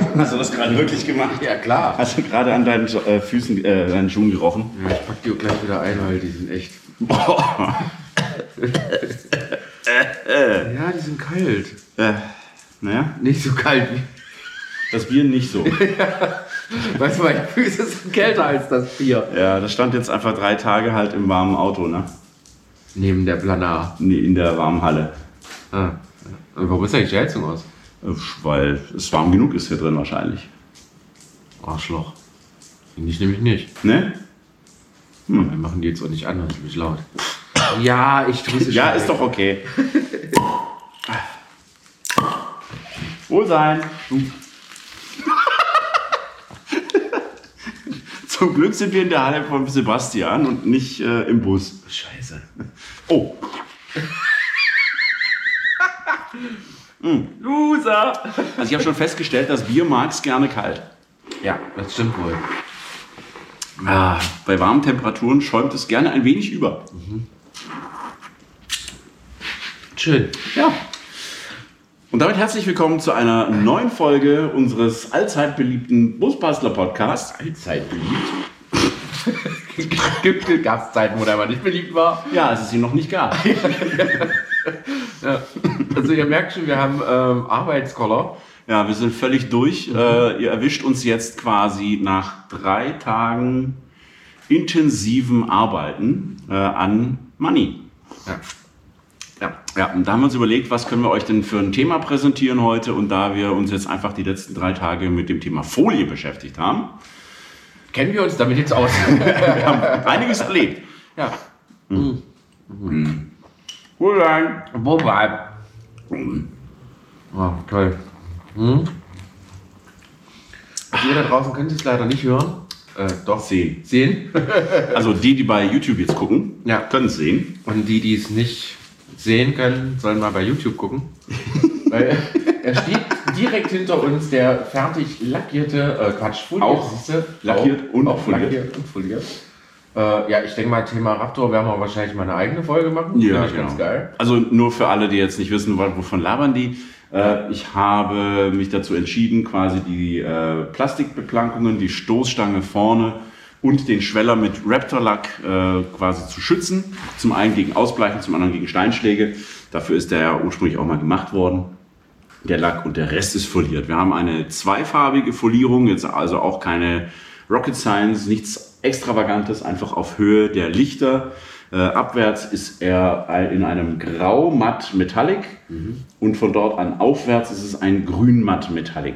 Hast du das gerade wirklich gemacht? Ja, klar. Hast du gerade an deinen Füßen, deinen Schuhen gerochen? Ja, ich pack die auch gleich wieder ein, weil die sind echt... Ja, die sind kalt. Naja, Nicht so kalt wie... das Bier nicht so. Weißt du, meine Füße sind kälter als das Bier. Ja, das stand jetzt einfach 3 Tage halt im warmen Auto, ne? Neben der Planar. Nee, in der warmen Halle. Ah. Warum ist eigentlich die Heizung aus? Weil es warm genug ist hier drin wahrscheinlich. Arschloch. Finde ich nämlich nicht. Ne? Wir machen die jetzt auch nicht an, das ist nämlich laut. Ja, ich tue es Ja, ist doch okay. Wohlsein. Zum Glück sind wir in der Halle von Sebastian und nicht im Bus. Scheiße. Oh. Loser! Also ich habe schon festgestellt, das Bier mag es gerne kalt. Ja, das stimmt wohl. Bei warmen Temperaturen schäumt es gerne ein wenig über. Schön. Ja. Und damit herzlich willkommen zu einer neuen Folge unseres allzeit beliebten Busbastler-Podcasts. Allzeit beliebt. Gab es Zeiten, wo der aber nicht beliebt war? Ja, als es ihn noch nicht gab. Ja. Also ihr merkt schon, wir haben Arbeitskoller. Ja, wir sind völlig durch. Ihr erwischt uns jetzt quasi nach 3 Tagen intensivem Arbeiten an Money. Ja. Ja, und da haben wir uns überlegt, was können wir euch denn für ein Thema präsentieren heute? Und da wir uns jetzt einfach die letzten 3 Tage mit dem Thema Folie beschäftigt haben, Kennen wir uns damit jetzt aus? wir haben einiges erlebt. Ja. Wohlsein. Wobei. Oh, toll. Ihr da draußen könnt es leider nicht hören. Doch. Sehen. Also die bei YouTube jetzt gucken, Ja. können es sehen. Und die es nicht sehen können, sollen mal bei YouTube gucken. Weil er steht direkt hinter uns, der fertig lackierte, foliert. Auch siehste? lackiert und auch foliert. Lackiert und foliert. Ja, ich denke mal, Thema Raptor werden wir wahrscheinlich mal eine eigene Folge machen. Ja, Finde ich ganz geil. Also nur für alle, die jetzt nicht wissen, wovon labern die. Ich habe mich dazu entschieden, quasi die Plastikbeplankungen, die Stoßstange vorne und den Schweller mit Raptor-Lack quasi zu schützen. Zum einen gegen Ausbleichen, zum anderen gegen Steinschläge. Dafür ist der ja ursprünglich auch mal gemacht worden, der Lack, und der Rest ist foliert. Wir haben eine zweifarbige Folierung, jetzt also auch keine Rocket Science, nichts Extravagantes, einfach auf Höhe der Lichter. Abwärts ist er in einem Grau-Matt Metallic und von dort an aufwärts ist es ein Grün-Matt Metallic.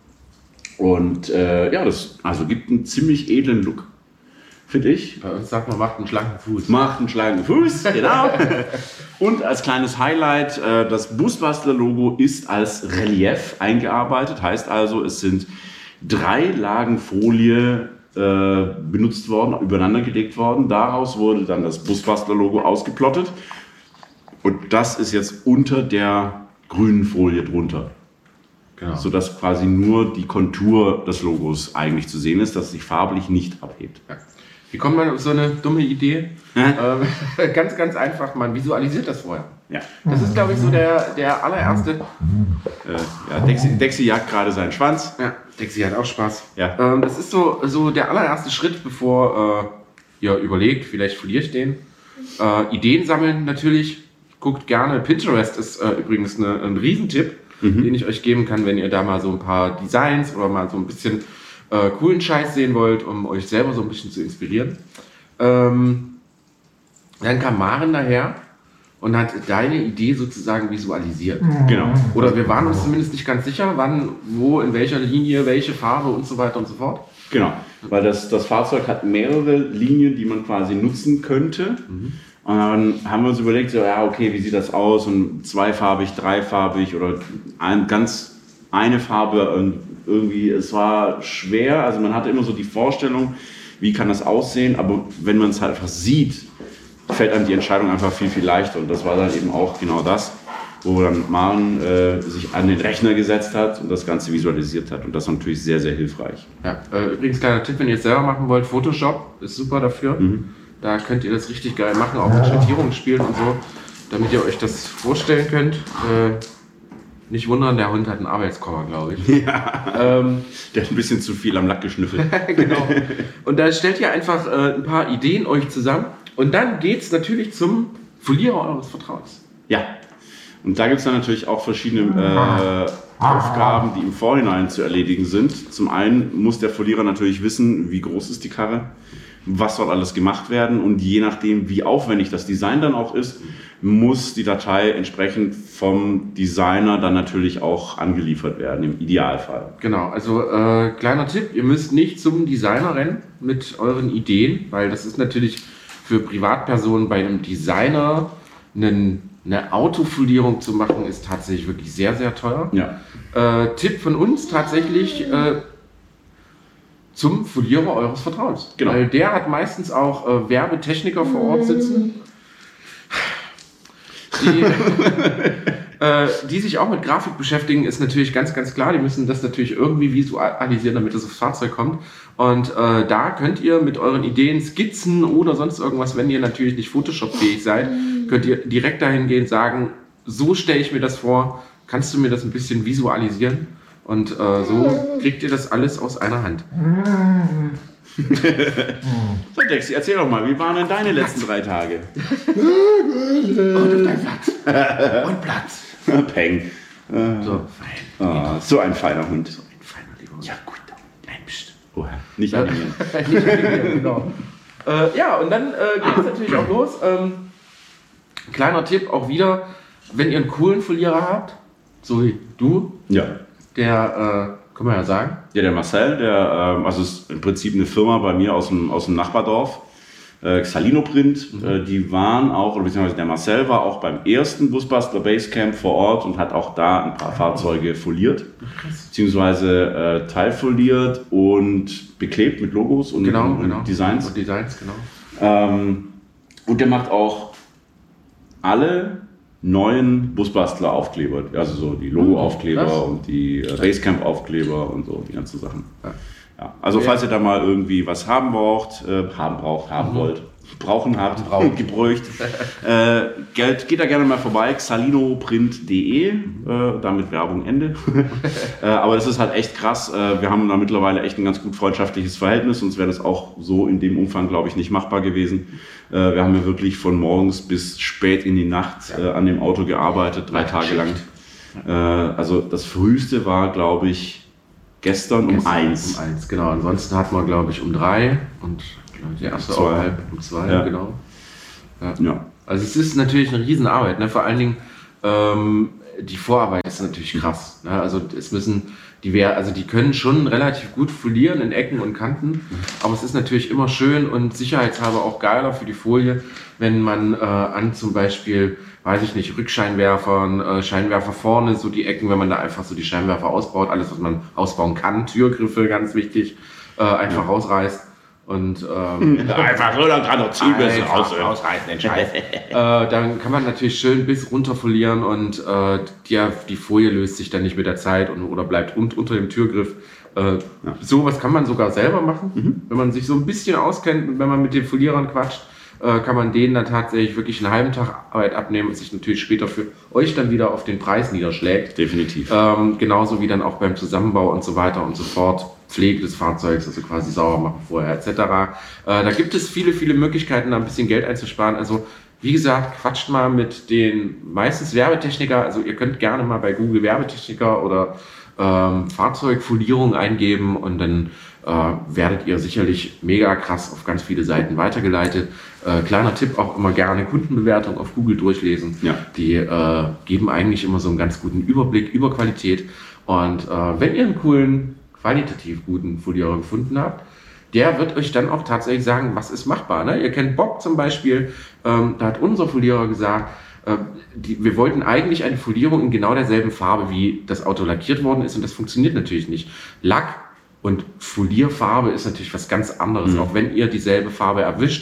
Und ja, das also gibt einen ziemlich edlen Look, finde ich. Bei uns sagt man, macht einen schlanken Fuß. Macht einen schlanken Fuß, genau. Und als kleines Highlight, das Busbastler-Logo ist als Relief eingearbeitet. Heißt also, es sind 3 Lagen Folie benutzt worden, übereinander gelegt worden. Daraus wurde dann das Busbastler-Logo ausgeplottet. Und das ist jetzt unter der grünen Folie drunter. Genau. Sodass quasi nur die Kontur des Logos eigentlich zu sehen ist, dass es sich farblich nicht abhebt. Ja. Wie kommt man auf so eine dumme Idee? Ganz, ganz einfach, man visualisiert das vorher. Ja. Das ist, glaube ich, so der allererste. Ja, Dexi jagt gerade seinen Schwanz. Ja, Dexi hat auch Spaß. Ja. Das ist so der allererste Schritt, bevor ihr überlegt, vielleicht verliere ich den. Ideen sammeln natürlich. Guckt gerne. Pinterest ist übrigens ein Riesentipp, den ich euch geben kann, wenn ihr da mal so ein paar Designs oder mal so ein bisschen coolen Scheiß sehen wollt, um euch selber so ein bisschen zu inspirieren. Dann kam Maren daher und hat deine Idee sozusagen visualisiert. Genau. Oder wir waren uns zumindest nicht ganz sicher, wann, wo, in welcher Linie, welche Farbe und so weiter und so fort. Genau, weil das Fahrzeug hat mehrere Linien, die man quasi nutzen könnte. Und dann haben wir uns überlegt, so, ja, okay, wie sieht das aus? Und zweifarbig, dreifarbig oder eine Farbe. Und irgendwie, es war schwer. Also man hatte immer so die Vorstellung, wie kann das aussehen? Aber wenn man es halt einfach sieht, fällt einem die Entscheidung einfach viel, viel leichter. Und das war dann eben auch genau das, wo dann Maren sich an den Rechner gesetzt hat und das Ganze visualisiert hat. Und das war natürlich sehr, sehr hilfreich. Ja, übrigens, kleiner Tipp, wenn ihr es selber machen wollt, Photoshop ist super dafür. Da könnt ihr das richtig geil machen, auch mit Schattierungen spielen und so, damit ihr euch das vorstellen könnt. Nicht wundern, der Hund hat einen Arbeitskoffer, glaube ich. Ja. Der hat ein bisschen zu viel am Lack geschnüffelt. Genau. Und da stellt ihr einfach ein paar Ideen euch zusammen. Und dann geht es natürlich zum Folierer eures Vertrauens. Ja. Und da gibt es dann natürlich auch verschiedene Aufgaben, die im Vorhinein zu erledigen sind. Zum einen muss der Folierer natürlich wissen, wie groß ist die Karre, was soll alles gemacht werden, und je nachdem, wie aufwendig das Design dann auch ist, muss die Datei entsprechend vom Designer dann natürlich auch angeliefert werden, im Idealfall. Genau, also kleiner Tipp, ihr müsst nicht zum Designer rennen mit euren Ideen, weil das ist natürlich für Privatpersonen bei einem Designer eine Autofolierung zu machen, ist tatsächlich wirklich sehr, sehr teuer. Ja. Tipp von uns tatsächlich zum Folierer eures Vertrauens. Genau. Weil der hat meistens auch Werbetechniker vor Ort sitzen, die sich auch mit Grafik beschäftigen, ist natürlich ganz, ganz klar. Die müssen das natürlich irgendwie visualisieren, damit es aufs Fahrzeug kommt. Und da könnt ihr mit euren Ideen, Skizzen oder sonst irgendwas, wenn ihr natürlich nicht Photoshop-fähig seid, könnt ihr direkt dahin gehen, sagen, so stelle ich mir das vor, kannst du mir das ein bisschen visualisieren? Und so kriegt ihr das alles aus einer Hand. So, Dexi, erzähl doch mal, wie waren denn deine letzten 3 Tage? Und dein Platz. Und Platz. Peng. So, fein. So ein feiner Hund. So ein feiner lieber Hund. Ja, gut. Nein, pst. Oh, nicht animieren. Nicht animieren, genau. Ja, und dann geht es natürlich auch los. Kleiner Tipp auch wieder, wenn ihr einen coolen Folierer habt, so wie du, Ja. der, kann man ja sagen. Ja, der Marcel, also ist im Prinzip eine Firma bei mir aus dem Nachbardorf, Xalino Print, die waren auch, oder beziehungsweise der Marcel war auch beim ersten Busbastler Basecamp vor Ort und hat auch da ein paar Fahrzeuge foliert, beziehungsweise teilfoliert und beklebt mit Logos und, und Designs. Und Designs, genau. Und der macht auch alle neuen Busbastler-Aufkleber, also so die Logo-Aufkleber und die Basecamp-Aufkleber und so, die ganzen Sachen. Ja. Also falls ihr da mal irgendwie was haben wollt, gebraucht, geht da gerne mal vorbei, xalinoprint.de, damit Werbung Ende. Aber das ist halt echt krass, wir haben da mittlerweile echt ein ganz gut freundschaftliches Verhältnis, sonst wäre das auch so in dem Umfang, glaube ich, nicht machbar gewesen. Wir haben ja wirklich von morgens bis spät in die Nacht an dem Auto gearbeitet, 3 Tage lang. Also das Früheste war, glaube ich, gestern um 1. Um 1, genau. Ansonsten hatten wir, glaube ich, um 3 und die erste auch halb um 2, ja. Genau. Ja. Also es ist natürlich eine Riesenarbeit, ne? Vor allen Dingen die Vorarbeit ist natürlich krass. Ne? Also es müssen die können schon relativ gut folieren in Ecken und Kanten, aber es ist natürlich immer schön und sicherheitshalber auch geiler für die Folie, wenn man an zum Beispiel, weiß ich nicht, Rückscheinwerfern, Scheinwerfer vorne, so die Ecken, wenn man da einfach so die Scheinwerfer ausbaut, alles was man ausbauen kann, Türgriffe, ganz wichtig, einfach rausreißt. Und einfach so, dann kann doch Zielbisse rausreißen, den Scheiß. Dann kann man natürlich schön bis runter folieren und die Folie löst sich dann nicht mit der Zeit oder bleibt unter dem Türgriff. Sowas kann man sogar selber machen, wenn man sich so ein bisschen auskennt und wenn man mit den Folierern quatscht, kann man denen dann tatsächlich wirklich einen halben Tag Arbeit abnehmen und sich natürlich später für euch dann wieder auf den Preis niederschlägt. Definitiv. Genauso wie dann auch beim Zusammenbau und so weiter und so fort. Pflege des Fahrzeugs, also quasi sauber machen vorher etc. Da gibt es viele, viele Möglichkeiten, da ein bisschen Geld einzusparen. Also wie gesagt, quatscht mal mit den meistens Werbetechniker. Also ihr könnt gerne mal bei Google Werbetechniker oder Fahrzeugfolierung eingeben und dann werdet ihr sicherlich mega krass auf ganz viele Seiten weitergeleitet. Kleiner Tipp, auch immer gerne Kundenbewertung auf Google durchlesen. Ja. Die geben eigentlich immer so einen ganz guten Überblick über Qualität. Und wenn ihr einen coolen, qualitativ guten Folierer gefunden habt, der wird euch dann auch tatsächlich sagen, was ist machbar. Ne? Ihr kennt Bock zum Beispiel, da hat unser Folierer gesagt, wir wollten eigentlich eine Folierung in genau derselben Farbe, wie das Auto lackiert worden ist, und das funktioniert natürlich nicht. Lack und Folierfarbe ist natürlich was ganz anderes, auch wenn ihr dieselbe Farbe erwischt.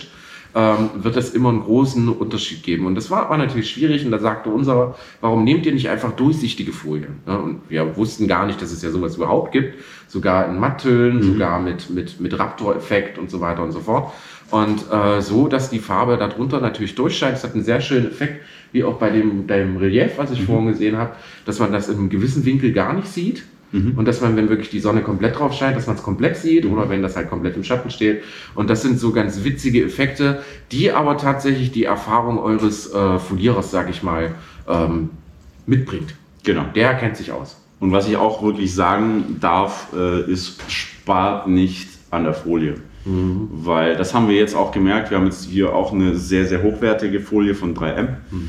wird es immer einen großen Unterschied geben. Und das war natürlich schwierig und da sagte unser, warum nehmt ihr nicht einfach durchsichtige Folien? Ja, und wir wussten gar nicht, dass es ja sowas überhaupt gibt, sogar in Matttönen, sogar mit Raptor-Effekt und so weiter und so fort. Und so, dass die Farbe darunter natürlich durchscheint. Es hat einen sehr schönen Effekt, wie auch bei dem Relief, was ich vorhin gesehen habe, dass man das in einem gewissen Winkel gar nicht sieht. Und dass man, wenn wirklich die Sonne komplett drauf scheint, dass man es komplett sieht oder wenn das halt komplett im Schatten steht. Und das sind so ganz witzige Effekte, die aber tatsächlich die Erfahrung eures Folierers, sag ich mal, mitbringt. Genau. Der kennt sich aus. Und was ich auch wirklich sagen darf, ist, spart nicht an der Folie. Weil das haben wir jetzt auch gemerkt, wir haben jetzt hier auch eine sehr, sehr hochwertige Folie von 3M.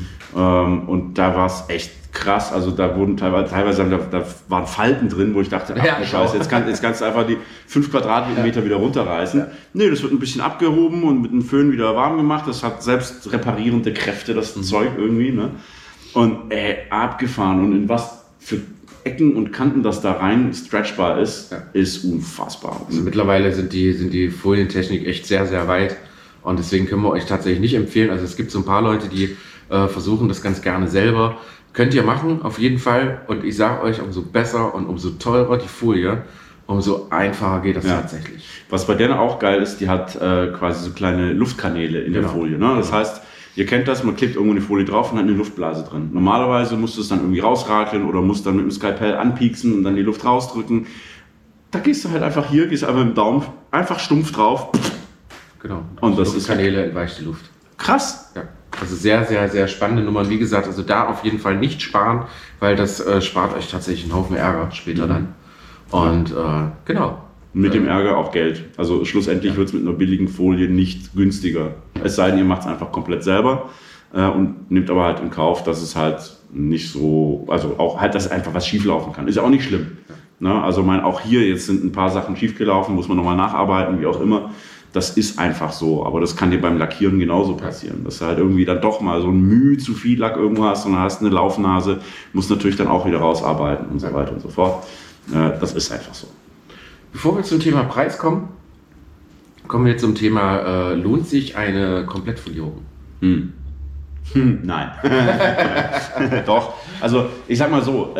Und da war es echt krass, also da wurden teilweise da waren Falten drin, wo ich dachte, ach du Scheiße, jetzt kannst du einfach die 5 Quadratmeter wieder runterreißen. Ja. Nee, das wird ein bisschen abgehoben und mit einem Föhn wieder warm gemacht, das hat selbst reparierende Kräfte, das Zeug irgendwie, ne? Und abgefahren und in was für Ecken und Kanten das da rein stretchbar ist, ist unfassbar. Also mittlerweile sind die Folientechnik echt sehr, sehr weit und deswegen können wir euch tatsächlich nicht empfehlen. Also es gibt so ein paar Leute, die versuchen das ganz gerne selber. Könnt ihr machen, auf jeden Fall. Und ich sage euch, umso besser und umso teurer die Folie, umso einfacher geht das tatsächlich. Was bei der auch geil ist, die hat quasi so kleine Luftkanäle in der Folie. Ne? Das heißt, ihr kennt das, man klebt irgendwo eine Folie drauf und hat eine Luftblase drin. Normalerweise musst du es dann irgendwie rausrakeln oder musst dann mit dem Skalpell anpieksen und dann die Luft rausdrücken. Da gehst du halt einfach hier, gehst einfach mit dem Daumen einfach stumpf drauf. Genau. Und das Luftkanäle entweicht die Luft. Krass. Ja. Also sehr, sehr, sehr spannende Nummern. Wie gesagt, also da auf jeden Fall nicht sparen, weil das spart euch tatsächlich einen Haufen Ärger später dann. Und genau. Mit dem Ärger auch Geld. Also schlussendlich wird es mit einer billigen Folie nicht günstiger. Es sei denn, ihr macht es einfach komplett selber und nehmt aber halt in Kauf, dass es halt nicht so, also auch halt, dass einfach was schieflaufen kann. Ist ja auch nicht schlimm. Ne? Also auch hier jetzt sind ein paar Sachen schiefgelaufen, muss man nochmal nacharbeiten, wie auch immer. Das ist einfach so, aber das kann dir beim Lackieren genauso passieren, dass du halt irgendwie dann doch mal so ein Mühe zu viel Lack irgendwo hast und dann hast eine Laufnase, musst natürlich dann auch wieder rausarbeiten und so weiter und so fort. Das ist einfach so. Bevor wir zum Thema Preis kommen wir zum Thema, lohnt sich eine Komplettfolierung? Nein. Doch, also ich sag mal so,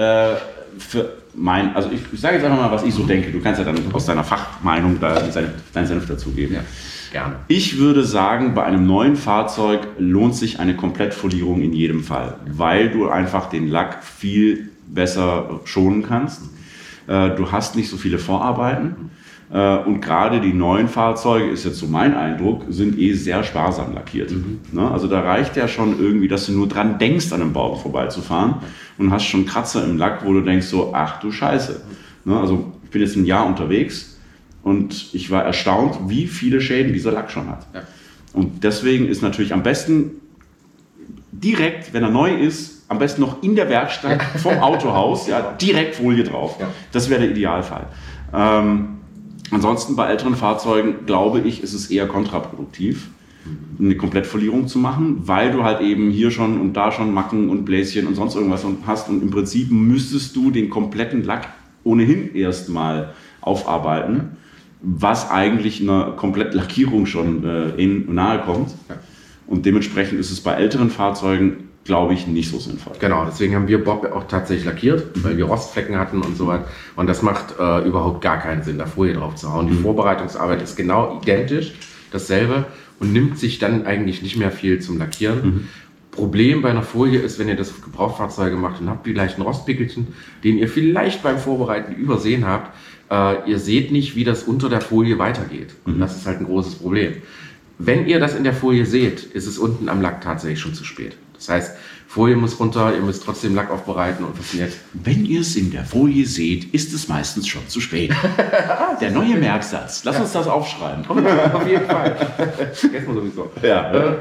also ich sage jetzt einfach mal, was ich so denke. Du kannst ja dann aus deiner Fachmeinung da deinen Senf dazugeben. Ja, gerne. Ich würde sagen, bei einem neuen Fahrzeug lohnt sich eine Komplettfolierung in jedem Fall, weil du einfach den Lack viel besser schonen kannst. Du hast nicht so viele Vorarbeiten. Und gerade die neuen Fahrzeuge, ist jetzt so mein Eindruck, sind sehr sparsam lackiert. Ne? Also da reicht ja schon irgendwie, dass du nur dran denkst, an einem Baum vorbeizufahren und hast schon Kratzer im Lack, wo du denkst so, ach du Scheiße. Ne? Also ich bin jetzt ein Jahr unterwegs und ich war erstaunt, wie viele Schäden dieser Lack schon hat. Ja. Und deswegen ist natürlich am besten direkt, wenn er neu ist, am besten noch in der Werkstatt vom Autohaus, direkt Folie drauf. Ja. Das wäre der Idealfall. Ansonsten bei älteren Fahrzeugen, glaube ich, ist es eher kontraproduktiv, eine Komplettfolierung zu machen, weil du halt eben hier schon und da schon Macken und Bläschen und sonst irgendwas hast und im Prinzip müsstest du den kompletten Lack ohnehin erstmal aufarbeiten, was eigentlich einer Komplettlackierung schon nahe kommt. Und dementsprechend ist es bei älteren Fahrzeugen, glaube ich, nicht so sinnvoll. Genau, deswegen haben wir Bob auch tatsächlich lackiert, weil wir Rostflecken hatten und so weiter. Und das macht überhaupt gar keinen Sinn, da Folie drauf zu hauen. Die Vorbereitungsarbeit ist genau identisch, dasselbe und nimmt sich dann eigentlich nicht mehr viel zum Lackieren. Problem bei einer Folie ist, wenn ihr das auf Gebrauchtfahrzeuge macht und habt vielleicht ein Rostpickelchen, den ihr vielleicht beim Vorbereiten übersehen habt, ihr seht nicht, wie das unter der Folie weitergeht. Und das ist halt ein großes Problem. Wenn ihr das in der Folie seht, ist es unten am Lack tatsächlich schon zu spät. Das heißt, Folie muss runter, ihr müsst trotzdem Lack aufbereiten und was jetzt? Wenn ihr es in der Folie seht, ist es meistens schon zu spät. Der neue Merksatz. Lass uns das aufschreiben. Auf jeden Fall. Erstmal sowieso. Ja.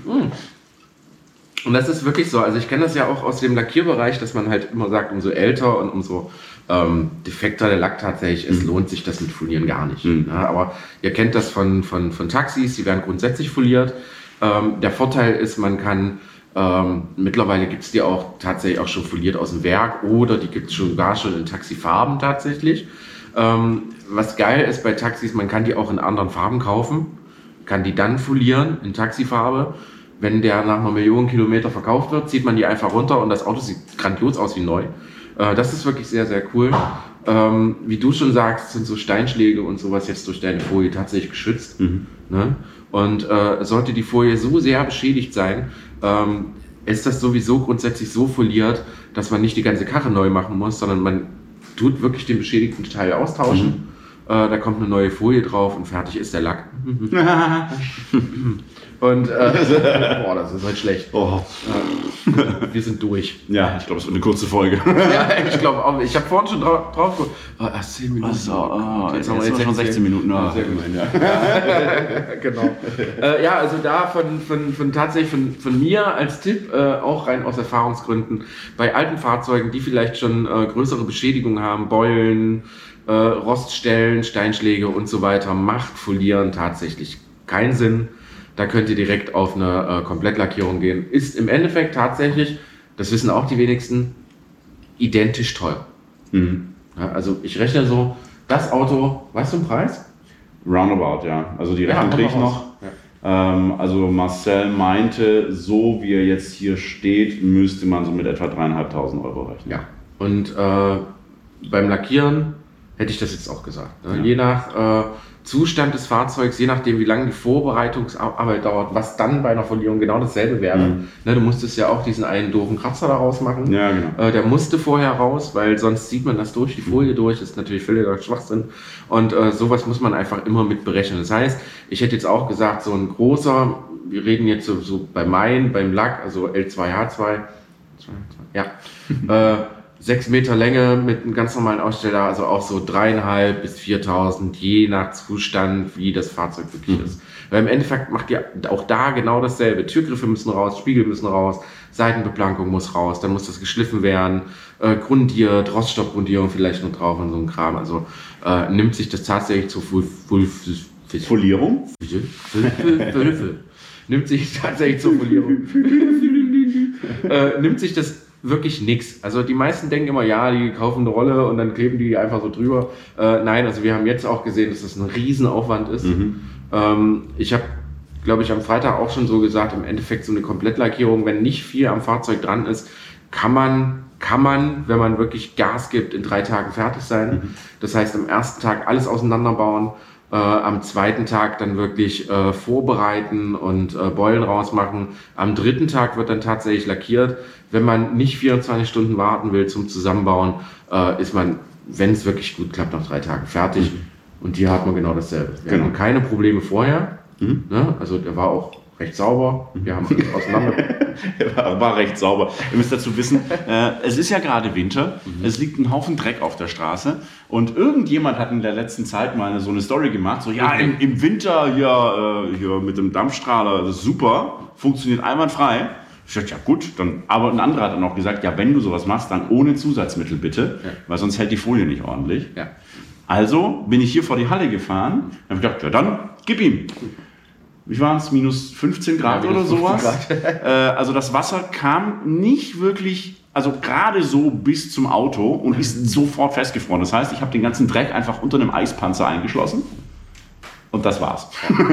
Und das ist wirklich so. Also ich kenne das ja auch aus dem Lackierbereich, dass man halt immer sagt, umso älter und umso defekter der Lack tatsächlich ist, lohnt sich das mit Folieren gar nicht. Ja, aber ihr kennt das von Taxis, die werden grundsätzlich foliert. Der Vorteil ist, man kann mittlerweile gibt es die auch tatsächlich auch schon foliert aus dem Werk oder die gibt es sogar schon in Taxifarben tatsächlich. Was geil ist bei Taxis, man kann die auch in anderen Farben kaufen. kann die dann folieren in Taxifarbe. Wenn der nach einer Million Kilometer verkauft wird, zieht man die einfach runter und das Auto sieht grandios aus wie neu. Das ist wirklich sehr, sehr cool. Wie du schon sagst, sind so Steinschläge und sowas jetzt durch deine Folie tatsächlich geschützt. Ne? Und sollte die Folie so sehr beschädigt sein, ist das sowieso grundsätzlich so foliert, dass man nicht die ganze Karre neu machen muss, sondern man tut wirklich den beschädigten Teil austauschen. Da kommt eine neue Folie drauf und fertig ist der Lack. Und boah, das ist halt schlecht. Oh. Wir sind durch. Ja, ich glaube, es wird eine kurze Folge. Ja, ich glaube auch. Ich habe vorhin schon drauf geguckt. 10 Minuten. Jetzt haben wir jetzt schon 16 Minuten. Ja, sehr gut. Genau. Ja, also da tatsächlich von mir als Tipp, auch rein aus Erfahrungsgründen, bei alten Fahrzeugen, die vielleicht schon größere Beschädigungen haben, Beulen, Roststellen, Steinschläge und so weiter, macht Folieren tatsächlich keinen Sinn. Da könnt ihr direkt auf eine Komplettlackierung gehen. Ist im Endeffekt tatsächlich, das wissen auch die wenigsten, identisch teuer. Ja, also ich rechne so, das Auto, weißt du den Preis? Roundabout, ja. Also die Rechnung kriege ich noch. Ja. Also Marcel meinte, so wie er jetzt hier steht, müsste man so mit etwa 3.500 Euro rechnen. Ja. Und beim Lackieren hätte ich das jetzt auch gesagt. Ne? Ja. Je nach Zustand des Fahrzeugs, je nachdem wie lange die Vorbereitungsarbeit dauert, was dann bei einer Folierung genau dasselbe wäre. Ne, du musstest ja auch diesen einen doofen Kratzer daraus machen. Ja, genau. Der musste vorher raus, weil sonst sieht man das durch die Folie durch. Das ist natürlich völliger Schwachsinn. Und sowas muss man einfach immer mit berechnen. Das heißt, ich hätte jetzt auch gesagt, so ein großer, wir reden jetzt so beim Lack, also L2H2, ja, 6 Meter Länge mit einem ganz normalen Aussteller, also auch so 3.500 bis 4.000, je nach Zustand, wie das Fahrzeug wirklich ist. Weil im Endeffekt macht ihr auch da genau dasselbe. Türgriffe müssen raus, Spiegel müssen raus, Seitenbeplankung muss raus, dann muss das geschliffen werden, grundiert, Roststoffgrundierung vielleicht noch drauf und so ein Kram. Also nimmt sich das tatsächlich zur Folierung? Nimmt sich tatsächlich zur Folierung. Nimmt sich das wirklich nix. Also die meisten denken immer, ja, die kaufen eine Rolle und dann kleben die einfach so drüber. Nein, also wir haben jetzt auch gesehen, dass das ein Riesenaufwand ist. Ich habe, glaube ich, am Freitag auch schon so gesagt, im Endeffekt so eine Komplettlackierung, wenn nicht viel am Fahrzeug dran ist, kann man, wenn man wirklich Gas gibt, in 3 Tagen fertig sein. Das heißt, am ersten Tag alles auseinanderbauen, am zweiten Tag dann wirklich vorbereiten und Beulen rausmachen. Am 3. Tag wird dann tatsächlich lackiert. Wenn man nicht 24 Stunden warten will zum Zusammenbauen, ist man, wenn es wirklich gut klappt, nach 3 Tagen fertig. Und hier hat man genau dasselbe. Wir hatten keine Probleme vorher. Ne? Also der war auch recht sauber. Wir haben alles auseinander. war recht sauber. Ihr müsst dazu wissen, es ist ja gerade Winter, es liegt ein Haufen Dreck auf der Straße und irgendjemand hat in der letzten Zeit mal so eine Story gemacht, so ja, im Winter hier mit dem Dampfstrahler, das ist super, funktioniert einwandfrei. Ich dachte, ja gut, dann, aber ein anderer hat dann auch gesagt, ja, wenn du sowas machst, dann ohne Zusatzmittel bitte, weil sonst hält die Folie nicht ordentlich. Ja. Also bin ich hier vor die Halle gefahren, habe gedacht, ja dann, gib ihm. Wie waren es? Minus 15 Grad oder sowas? Also das Wasser kam nicht wirklich, also gerade so bis zum Auto und ist sofort festgefroren. Das heißt, ich habe den ganzen Dreck einfach unter einem Eispanzer eingeschlossen und das war's.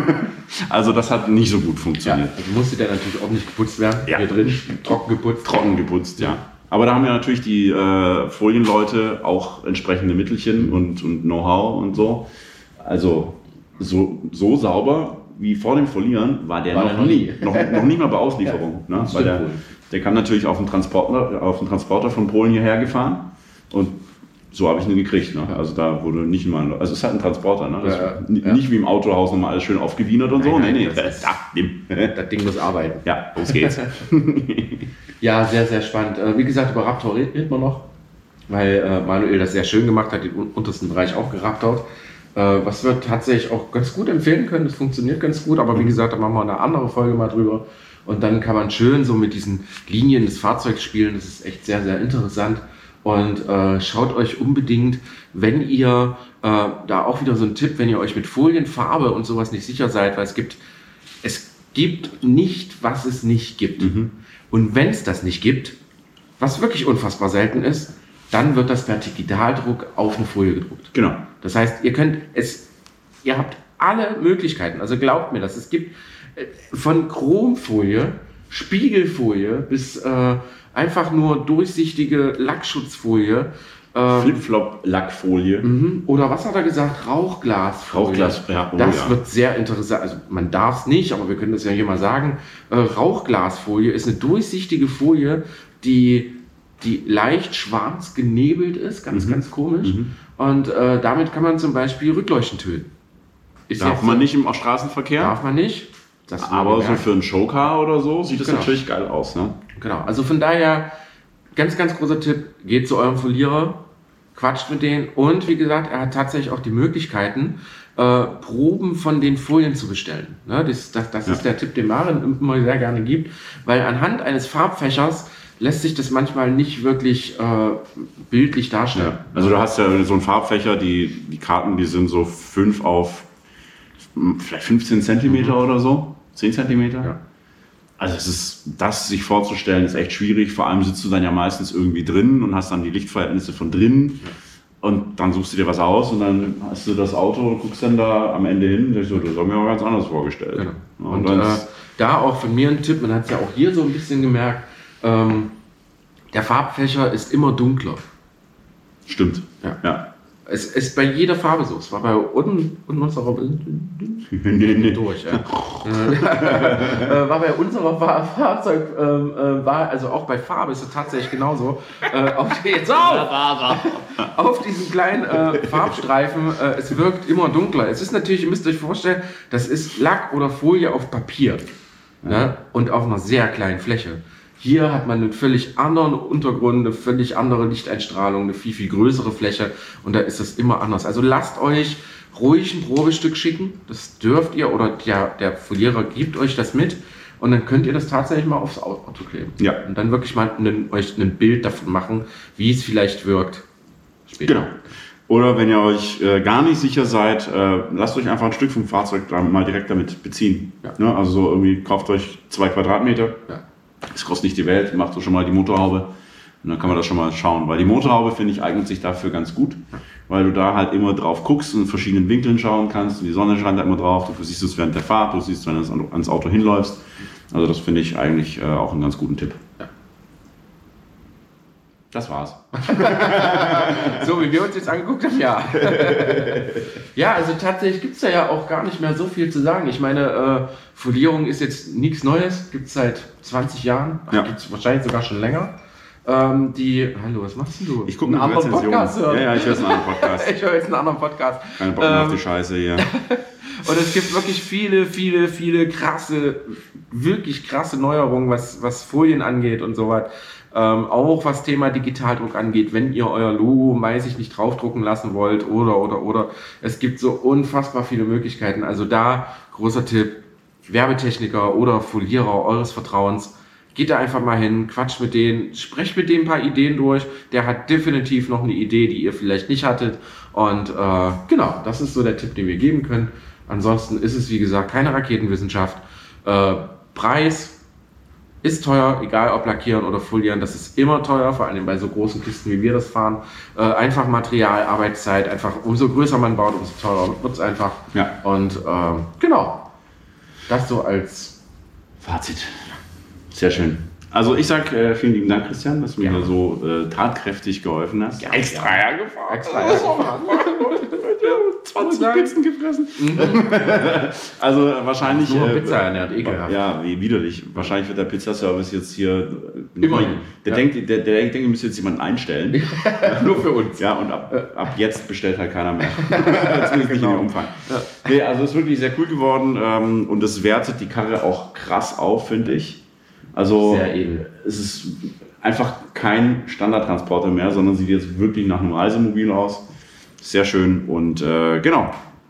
Also das hat nicht so gut funktioniert. Ja, also musste der natürlich ordentlich geputzt werden. Ja. Hier drin, trocken geputzt, ja. Aber da haben ja natürlich die Folienleute auch entsprechende Mittelchen und Know-how und so. Also so sauber wie vor dem Folieren war der noch nie. Noch nicht mal bei Auslieferung. Ja, ne? Weil der kam natürlich auf den Transporter von Polen hierher gefahren und so habe ich ihn gekriegt. Ne? Also da wurde nicht mal, also es ist halt ein Transporter, ne? Nicht wie im Autohaus nochmal alles schön aufgewienert und so. Nee. Das Ding muss arbeiten. Ja, los geht's. Ja, sehr, sehr spannend. Wie gesagt, über Raptor redet man noch, weil Manuel das sehr schön gemacht hat, den untersten Bereich auch geraptort. Was wir tatsächlich auch ganz gut empfehlen können, das funktioniert ganz gut, aber wie gesagt, da machen wir eine andere Folge mal drüber und dann kann man schön so mit diesen Linien des Fahrzeugs spielen, das ist echt sehr, sehr interessant und schaut euch unbedingt, wenn ihr, da auch wieder so ein Tipp, wenn ihr euch mit Folienfarbe und sowas nicht sicher seid, weil es gibt nicht, was es nicht gibt. Und wenn es das nicht gibt, was wirklich unfassbar selten ist, dann wird das per Digitaldruck auf eine Folie gedruckt. Genau. Das heißt, ihr habt alle Möglichkeiten. Also glaubt mir das. Es gibt von Chromfolie, Spiegelfolie bis einfach nur durchsichtige Lackschutzfolie. Flip-Flop-Lackfolie. Oder was hat er gesagt? Rauchglasfolie. Rauchglas, ja. Das wird sehr interessant. Also man darf es nicht, aber wir können das ja hier mal sagen. Rauchglasfolie ist eine durchsichtige Folie, die leicht schwarz genebelt ist, ganz komisch. Und damit kann man zum Beispiel Rückleuchten töten. Darf man nicht im Straßenverkehr? Darf man nicht. Aber so für einen Showcar oder so sieht das Genau. natürlich geil aus. Ne? Genau, also von daher, ganz großer Tipp, geht zu eurem Folierer, quatscht mit denen und wie gesagt, er hat tatsächlich auch die Möglichkeiten, Proben von den Folien zu bestellen. Ne? Das ist der Tipp, den Maren immer sehr gerne gibt, weil anhand eines Farbfächers lässt sich das manchmal nicht wirklich bildlich darstellen. Ja. Also du hast ja so einen Farbfächer, die Karten, die sind so 5 auf vielleicht 15 Zentimeter oder so, 10 Zentimeter. Ja. Also das sich vorzustellen, ist echt schwierig. Vor allem sitzt du dann ja meistens irgendwie drin und hast dann die Lichtverhältnisse von drinnen. Und dann suchst du dir was aus und dann hast du das Auto und guckst dann da am Ende hin und denkst so, das habe ich mir aber ganz anders vorgestellt. Genau. Und da auch von mir ein Tipp, man hat es ja auch hier so ein bisschen gemerkt, der Farbfächer ist immer dunkler. stimmt. Ja. Es ist bei jeder Farbe so. Es war bei unserer durch. Ja. War bei unserer Fahrzeug, also auch bei Farbe ist es tatsächlich genauso. Auf diesen kleinen Farbstreifen, es wirkt immer dunkler. Es ist natürlich, ihr müsst euch vorstellen, das ist Lack oder Folie auf Papier. Ne? Und auf einer sehr kleinen Fläche. Hier hat man einen völlig anderen Untergrund, eine völlig andere Lichteinstrahlung, eine viel größere Fläche und da ist das immer anders. Also lasst euch ruhig ein Probestück schicken, das dürft ihr oder der Folierer gibt euch das mit und dann könnt ihr das tatsächlich mal aufs Auto kleben. Ja. Und dann wirklich mal euch ein Bild davon machen, wie es vielleicht wirkt. Später. Genau. Oder wenn ihr euch gar nicht sicher seid, lasst euch einfach ein Stück vom Fahrzeug mal direkt damit beziehen. Ja. Ne? Also so irgendwie kauft euch 2 Quadratmeter. Ja. Das kostet nicht die Welt, macht so schon mal die Motorhaube und dann kann man das schon mal schauen. Weil die Motorhaube, finde ich, eignet sich dafür ganz gut, weil du da halt immer drauf guckst und in verschiedenen Winkeln schauen kannst. Und die Sonne scheint da immer drauf, du siehst es während der Fahrt, du siehst es, wenn du ans Auto hinläufst. Also das finde ich eigentlich auch einen ganz guten Tipp. Ja. Das war's. So wie wir uns jetzt angeguckt haben, ja. Ja, also tatsächlich gibt es da ja auch gar nicht mehr so viel zu sagen. Ich meine, Folierung ist jetzt nichts Neues, gibt es seit 20 Jahren, Ja. gibt es wahrscheinlich sogar schon länger. Hallo, was machst denn du? Ich gucke einen anderen Podcast hören. Ja, ich höre jetzt einen anderen Podcast. Ich höre jetzt einen anderen Podcast. Keine Bock mehr auf die Scheiße hier. Und es gibt wirklich viele krasse, wirklich krasse Neuerungen, was Folien angeht und so was. Auch was Thema Digitaldruck angeht, wenn ihr euer Logo, weiß ich nicht, draufdrucken lassen wollt oder. Es gibt so unfassbar viele Möglichkeiten. Also da, großer Tipp, Werbetechniker oder Folierer eures Vertrauens, geht da einfach mal hin, quatscht mit denen, sprecht mit denen ein paar Ideen durch. Der hat definitiv noch eine Idee, die ihr vielleicht nicht hattet. Und genau, das ist so der Tipp, den wir geben können. Ansonsten ist es, wie gesagt, keine Raketenwissenschaft. Preis ist teuer, egal ob lackieren oder folieren, das ist immer teuer, vor allem bei so großen Kisten, wie wir das fahren. Einfach Material, Arbeitszeit, einfach umso größer man baut, umso teurer wird es einfach. Ja. Und genau, das so als Fazit. Sehr schön. Also ich sag vielen lieben Dank, Christian, dass du mir hier so tatkräftig geholfen hast. Extra hergefahren. extra hergefahren. 20 Pizzen gefressen. Also wahrscheinlich... Nur Pizza ernährt, ekelhaft. Ja, wie widerlich. Wahrscheinlich wird der Pizzaservice jetzt hier... Immerhin. Der denkt, ihr müsst jetzt jemanden einstellen. Nur für uns. Ja, und ab jetzt bestellt halt keiner mehr. Zumindest nicht in dem Umfang. Ja. Nee, also ist wirklich sehr cool geworden und es wertet die Karre auch krass auf, finde ich. Also Sehr edel. Es ist einfach kein Standardtransporter mehr, sondern sieht jetzt wirklich nach einem Reisemobil aus. Sehr schön und genau,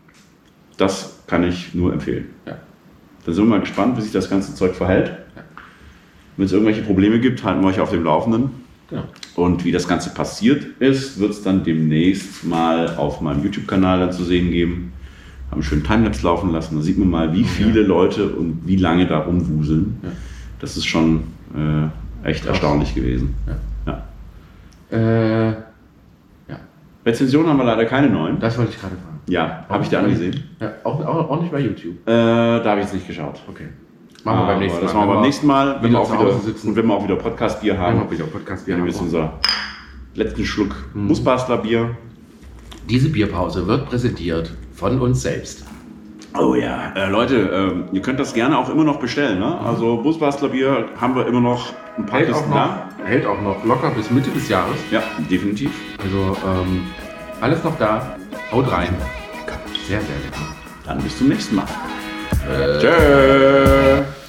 das kann ich nur empfehlen. Ja. Dann sind wir mal gespannt, wie sich das ganze Zeug verhält. Ja. Wenn es irgendwelche Probleme gibt, halten wir euch auf dem Laufenden. Genau. Und wie das Ganze passiert ist, wird es dann demnächst mal auf meinem YouTube-Kanal zu sehen geben. Haben einen schönen Timelapse laufen lassen. Da sieht man mal, wie viele Leute und wie lange da rumwuseln. Ja. Das ist schon echt erstaunlich gewesen. Ja. Rezensionen haben wir leider keine neuen. Das wollte ich gerade fragen. Ja, habe ich dir angesehen. Ja, auch nicht bei YouTube. Da habe ich jetzt nicht geschaut. Okay. Machen wir beim nächsten Mal. Das machen wir beim nächsten Mal, wenn wir auch zu Hause wieder, sitzen. und wenn wir auch wieder Podcast-Bier haben. Wenn wir wieder Podcast-Bier Nehmen haben. wir jetzt unser letzten Schluck Busbastler Bier. Diese Bierpause wird präsentiert von uns selbst. Oh ja, Leute, ihr könnt das gerne auch immer noch bestellen. Ne? Also Busbastler Bier haben wir immer noch ein paar Kisten da. Hält auch noch locker bis Mitte des Jahres. Ja, definitiv. Also alles noch da. Haut rein. Sehr, sehr lecker. Dann bis zum nächsten Mal. Tschö.